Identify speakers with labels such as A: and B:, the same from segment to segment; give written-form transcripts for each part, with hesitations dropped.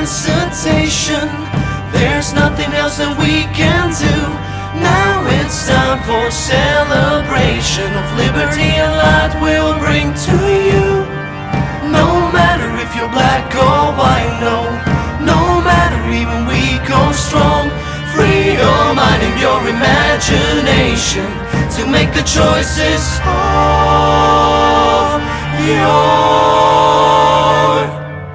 A: hesitation. There's nothing else that we can do. Now it's time for celebration of liberty and light we'll bring to you. No matter if you're black or white, no matter even weak or strong. Free your mind and your imagination to make the choices of your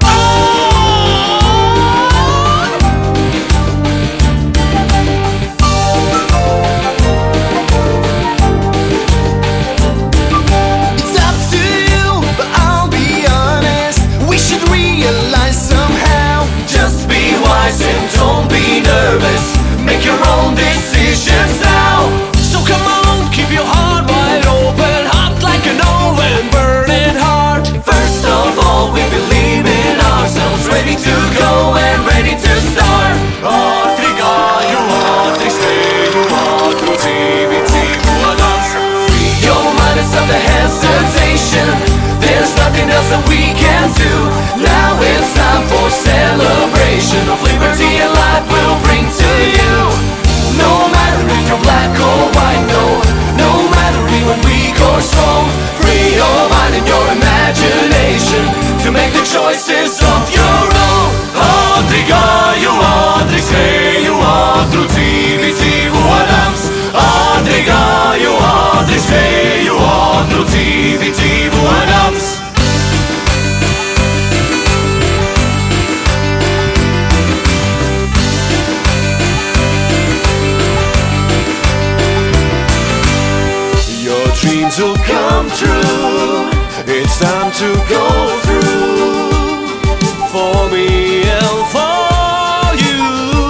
A: make your own decisions now. So come on, keep your heart wide open, hot like an oven, burning hard. First of all, we believe in ourselves, ready to go and ready to start. Africa, you are this day, you are creativity, free your mind and stop the hesitation. There's nothing else that we can do. Now it's time for celebration of liberty and life we'll bring to you. No matter if you're black or white, no matter even weak or strong. Free your mind and your imagination to make the choices of your own. Andriga, you Andrixei, you Andrutiviti, Vuadams. Andriga, you Andrixei, you Andrutiviti, Vuadams. Dreams will come true. It's time to go through for me and for you.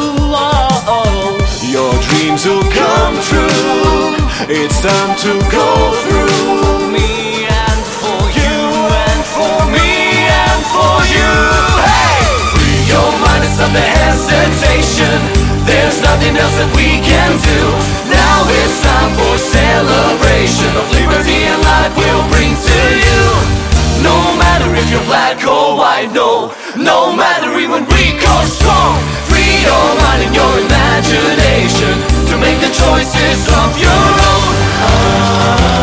A: Your dreams will come true. It's time to go through me and for you and for me and for you. Hey! Free your mind and stop the hesitation. There's nothing else that we can do. Now it's time for celebration of liberty and light we'll bring to you. No matter if you're black or white, no matter even weak or strong. Free your mind and your imagination to make the choices of your own.